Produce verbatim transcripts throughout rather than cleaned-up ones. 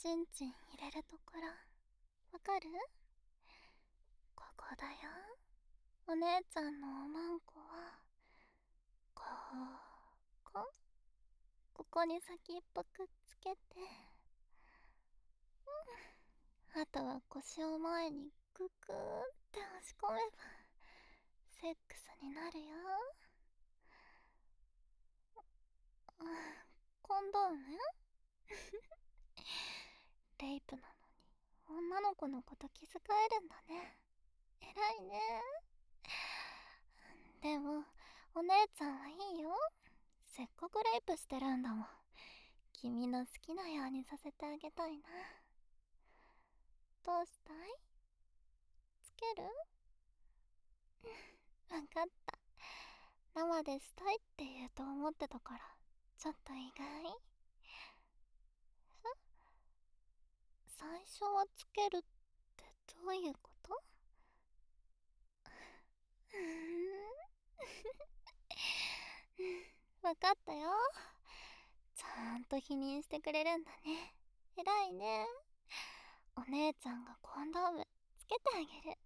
チンチン入れるところわかる？ここだよ。お姉ちゃんのおまんこはここここに先っぽくっつけて、あとは腰を前にググーって押し込めばセックスになるよ。コンドームレイプなのに女の子のこと気遣えるんだね。偉いね。でもお姉ちゃんはいいよ。せっかくレイプしてるんだもん。君の好きなようにさせてあげたいな。どうしたい？つける？わかった。生でしたいって言うと思ってたからちょっと意外。最初はつけるってどういうこと？うーんわかったよ。ちゃんと否認してくれるんだね。偉いね。お姉ちゃんがコンドームつけてあげる。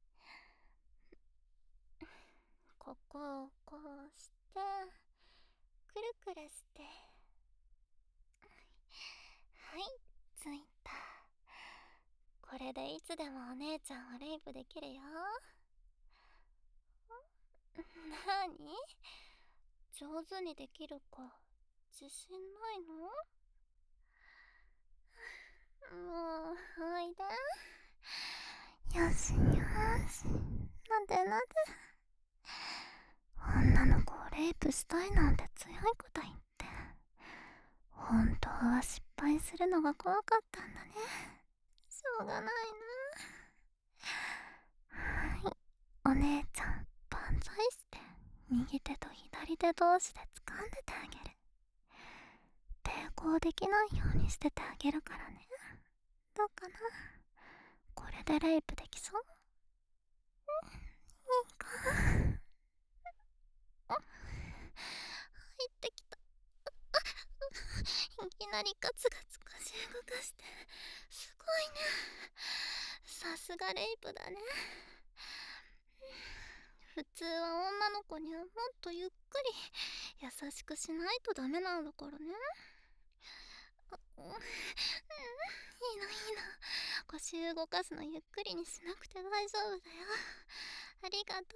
ここをこうしてくるくるして、はい、ついた。これでいつでもお姉ちゃんをレイプできるよ。なに？上手にできるか自信ないの？もうおいで。よしよし、なんでなんで。女の子をレイプしたいなんて強いこと言って、本当は失敗するのが怖かったんだね。しょうがないな。はい、お姉ちゃん万歳して右手と左手同士で掴んでてあげる。抵抗できないようにしててあげるからね。どうかな？これでレイプできそう？いいか？入ってきた。いきなりガツガツ腰動かして、すごいね。さすがレイプだね。普通は女の子にはもっとゆっくり優しくしないとダメなんだからね。うん、いいのいいの。腰動かすのゆっくりにしなくて大丈夫だよ。ありがとう。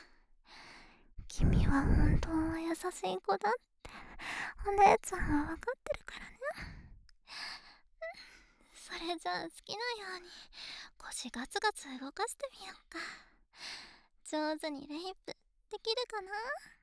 君は本当は優しい子だってお姉ちゃんは分かってるからね。それじゃあ好きなように腰ガツガツ動かしてみようか。上手にレイプできるかな？